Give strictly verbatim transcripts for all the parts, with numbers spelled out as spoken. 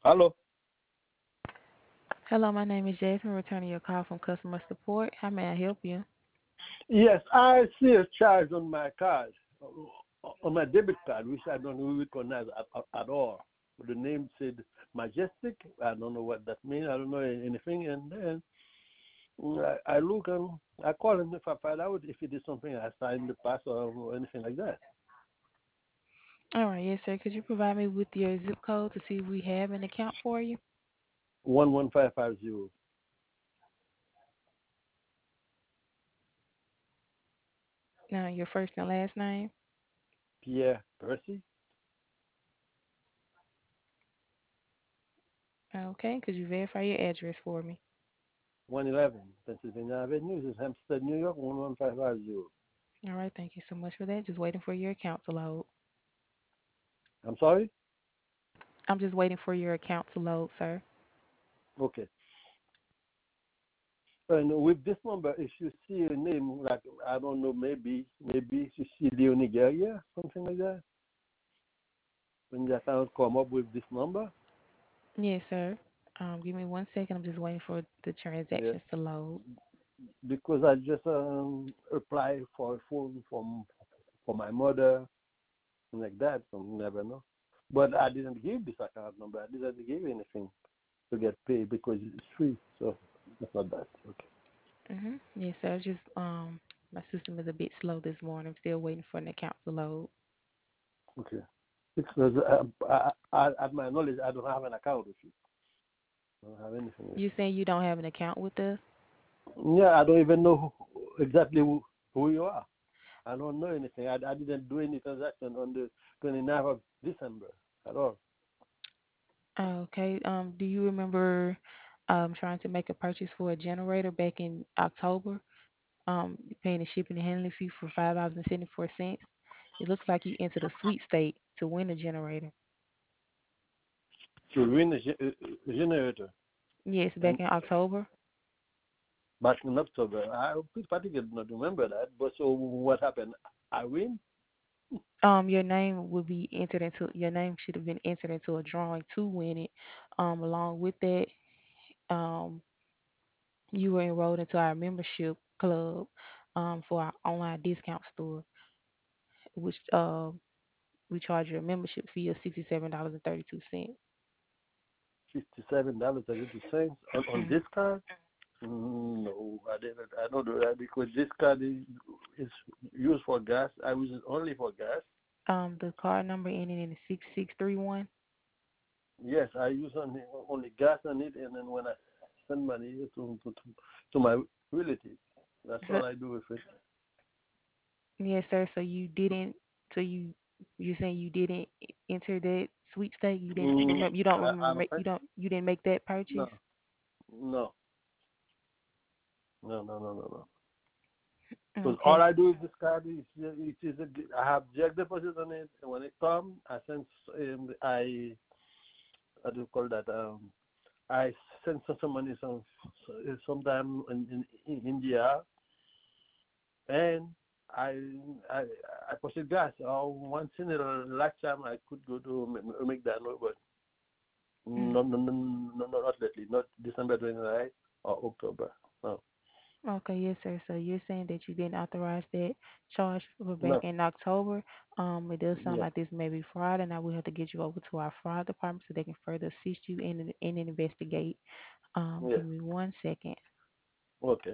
Hello. Hello, my name is Jasmine, returning your call from customer support. How may I help you? Yes, I see a charge on my card, uh, on my debit card, which I don't recognize at, at, at all. The name said Majestic. I don't know what that means. I don't know anything. And then mm, I, I look and I call him if I find out if it is something I signed in the past or, or anything like that. All right, yes, sir. Could you provide me with your zip code to see if we have an account for you? One one five five zero. Now, your first and last name. Pierre Percy. Okay, could you verify your address for me? One eleven Pennsylvania Avenue. This is Hempstead, New York. One one five five zero. All right, thank you so much for that. Just waiting for your account to load. I'm sorry. I'm just waiting for your account to load, sir. Okay. And with this number, if you see a name like I don't know, maybe maybe if you see Leonie Guerrier, something like that, when the account come up with this number, Yes, sir. Um, give me one second. I'm just waiting for the yeah, transactions to load. because I just um, apply for a phone from for my mother, something like that, so you never know. But I didn't give this account number. I didn't give anything to get paid because it's free, so that's not that. Okay. Mhm. Yes, sir. Just um, my system is a bit slow this morning. I'm still waiting for an account to load. Okay. Because uh, I, I, at my knowledge, I don't have an account with you. I don't have anything with You saying you don't have an account with us? you. Yeah, I don't even know who, exactly who, who you are. I don't know anything. I, I didn't do any transaction on the twenty ninth of December at all. Okay. Um, do you remember um trying to make a purchase for a generator back in October? Um, paying a shipping and handling fee for five dollars and seventy four cents. It looks like you entered a sweep state to win a generator. To win a, ge- a generator. Yes, And back in October. back in October, I particularly not remember that. But so what happened? I win? Um, your name would be entered into your name should have been entered into a drawing to win it. Um, along with that, um, you were enrolled into our membership club um, for our online discount store, which um we charge you a membership fee of sixty seven dollars and thirty two cents. fifty-seven dollars and eighty cents on, on Mm. this card? Mm, No, I didn't. I don't do that because this card is, is used for gas. I use it only for gas. Um, the card number ending in six six three one. Yes, I use only, only gas on it, and then when I send money to to, to, to my relatives, that's So all I do with it. yes, sir. So you didn't. So you you saying you didn't enter that sweepstake? You didn't Mm, remember? You don't I, I remember? don't ma- think. You don't? You didn't make that No, purchase? no, no, no, no, no, no. Because all Okay. I do with this card is it is a, I have direct deposit on it, and when it comes, I send um, I how do you call that? Um, I send some some money some sometime in, in, in India, and I I I purchase gas. Or once in a lifetime, I could go to McDonald's, but Mm. no, no, no, no, no, not lately. Not December twenty ninth or October. No, Okay, yes, sir. So you're saying that you didn't authorize that charge for back no, in October. Um, it does sound yeah, like this may be fraud, and I will have to get you over to our fraud department so they can further assist you in in and investigate. Um, yeah. give me one second. Okay.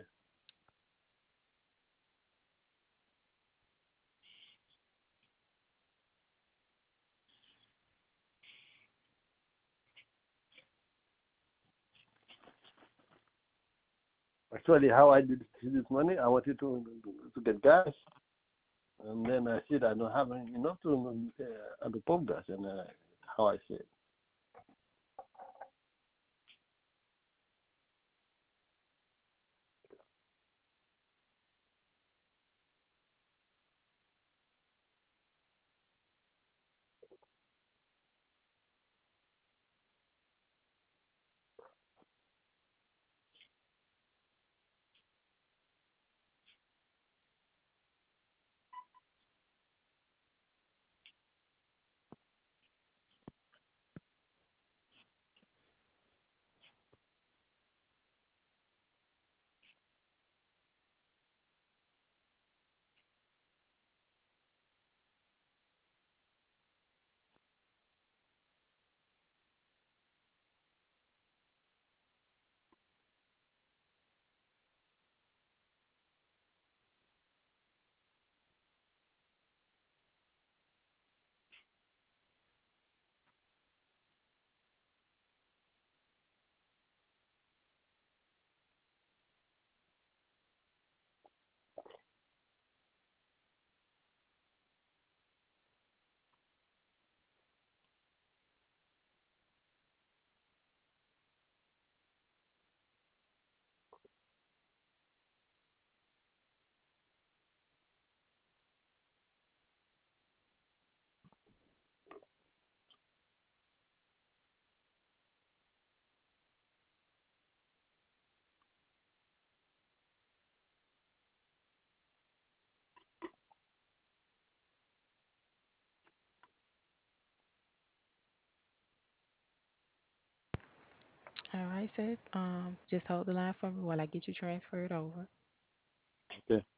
Actually, how I did this money, I wanted to to get gas, and then I said I don't have enough to uh, to pump gas, and uh, how I said. All right, sis. Um, just hold the line for me while I get you transferred over. Okay.